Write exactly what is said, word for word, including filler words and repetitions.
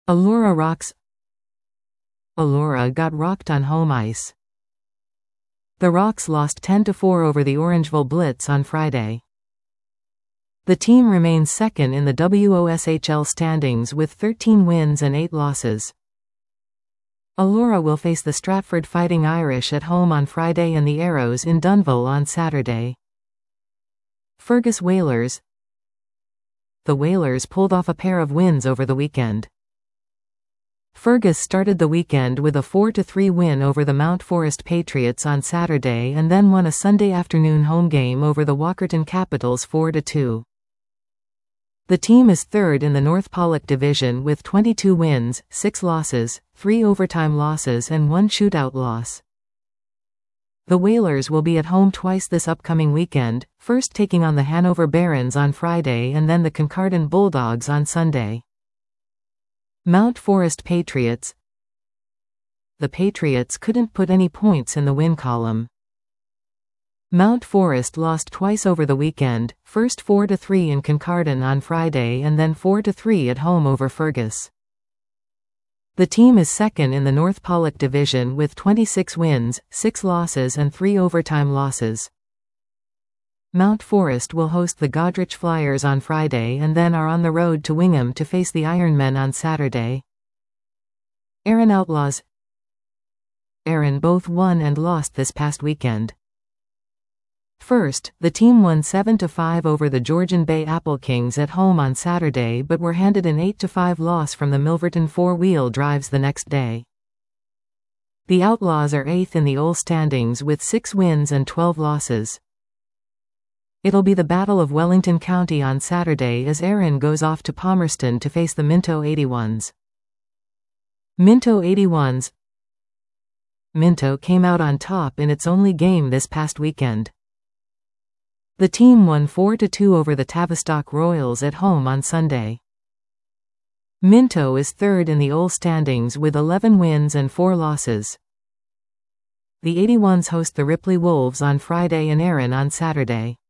Allura rocks. Allura got rocked on home ice. The Rocks lost ten to four over the Orangeville Blitz on Friday. The team remains second in the W O S H L standings with thirteen wins and eight losses. Allura will face the Stratford Fighting Irish at home on Friday and the Arrows in Dunnville on Saturday. Fergus Whalers. The Whalers pulled off a pair of wins over the weekend. Fergus started the weekend with a four to three win over the Mount Forest Patriots on Saturday and then won a Sunday afternoon home game over the Walkerton Capitals four to two. The team is third in the North Pollock Division with twenty-two wins, six losses, three overtime losses and one shootout loss. The Whalers will be at home twice this upcoming weekend, first taking on the Hanover Barons on Friday and then the Kincardine Bulldogs on Sunday. Mount Forest Patriots. The Patriots couldn't put any points in the win column. Mount Forest lost twice over the weekend, first four to three in Kincardine on Friday and then four to three at home over Fergus. The team is second in the North Pollock Division with twenty-six wins, six losses and three overtime losses. Mount Forest will host the Goderich Flyers on Friday and then are on the road to Wingham to face the Ironmen on Saturday. Erin Outlaws. Erin both won and lost this past weekend. First, the team won seven to five over the Georgian Bay Apple Kings at home on Saturday but were handed an eight to five loss from the Milverton Four-Wheel Drives the next day. The Outlaws are eighth in the O L standings with six wins and twelve losses. It'll be the Battle of Wellington County on Saturday as Erin goes off to Palmerston to face the Minto eighty-ones. Minto eighty-ones. Minto came out on top in its only game this past weekend. The team won four to two over the Tavistock Royals at home on Sunday. Minto is third in the O L standings with eleven wins and four losses. The eighty-ones host the Ripley Wolves on Friday and Erin on Saturday.